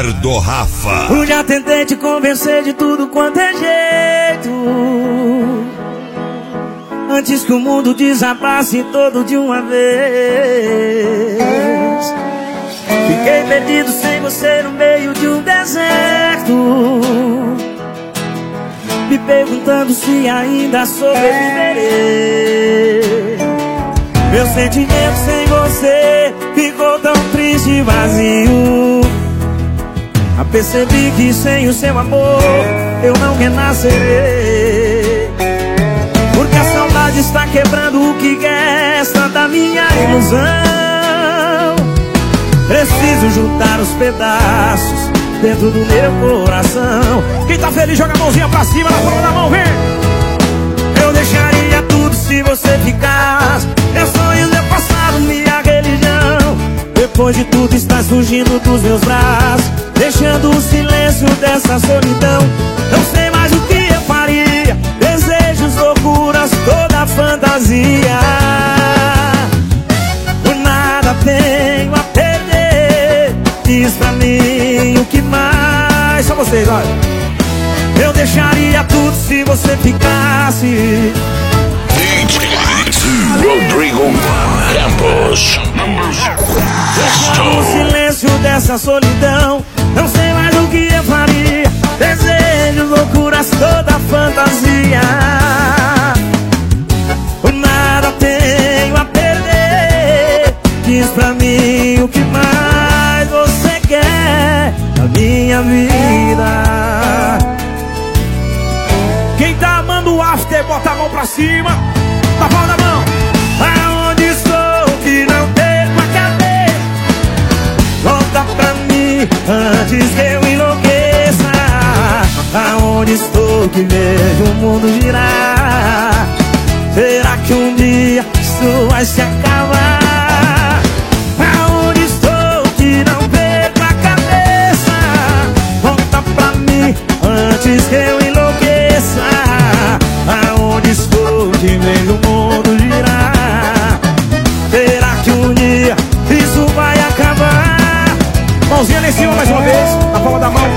do Rafa. Eu já tentei te convencer de tudo quanto é jeito, antes que o mundo desabasse todo de uma vez. Fiquei perdido sem você no meio de um deserto, me perguntando se ainda sobreviverei. Meu sentimento sem você ficou tão triste e vazio. Percebi que sem o seu amor eu não renascerei, porque a saudade está quebrando o que resta da minha ilusão. Preciso juntar os pedaços dentro do meu coração. Quem tá feliz joga a mãozinha pra cima, na palma da mão, vem! Eu deixaria tudo se você ficasse. Meus sonhos, meu passado, minha religião. Depois de tudo está surgindo dos meus braços, deixando o silêncio dessa solidão. Não sei mais o que eu faria, desejos, loucuras, toda fantasia. Por nada tenho a perder, diz pra mim o que mais. Só vocês, olha. Eu deixaria tudo se você ficasse. Rodrigo Campos. Deixando o silêncio dessa solidão. Não sei mais o que eu faria, desejos, loucuras, toda fantasia. Por nada tenho a perder, diz pra mim o que mais você quer da minha vida. Quem tá amando o after, bota a mão pra cima, na palma da mão. Aonde estou que não perco a cabeça, volta pra mim antes que eu enlouqueça. Aonde estou que vejo o mundo girar, será que um dia isso vai se acabar? Aonde estou que não perco a cabeça, volta pra mim antes que eu enlouqueça. Aonde estou que vejo o mundo girar, será que um dia isso vai acabar? Mãozinha lá em cima mais uma vez, na palma da mão.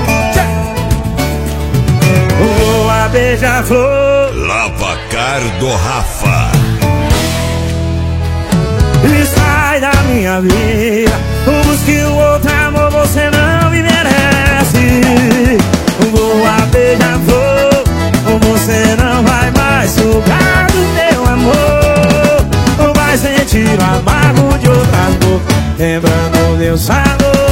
Voa, beija-flor, Lavacar do Rafa. e sai da minha vida. Busque o outro amor, você não me merece. Voa, beija-flor, você não vai mais sugar do meu amor. Vai sentir o amargo de outras bocas, lembrando meu sabor.